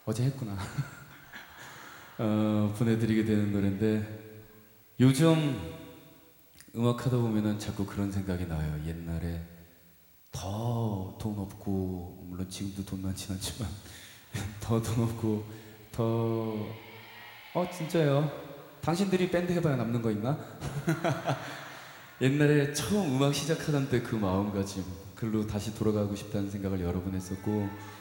어제 했구나. 보내드리게 되는 노래인데 요즘 음악 하다 보면은 자꾸 그런 생각이 나요. 옛날에 더 돈 없고 물론 지금도 돈 많진 않지만 더 돈 없고 더 진짜요. 당신들이 밴드 해봐야 남는 거 있나? 옛날에 처음 음악 시작하던 때 그 마음가짐 글로 다시 돌아가고 싶다는 생각을 여러 번 했었고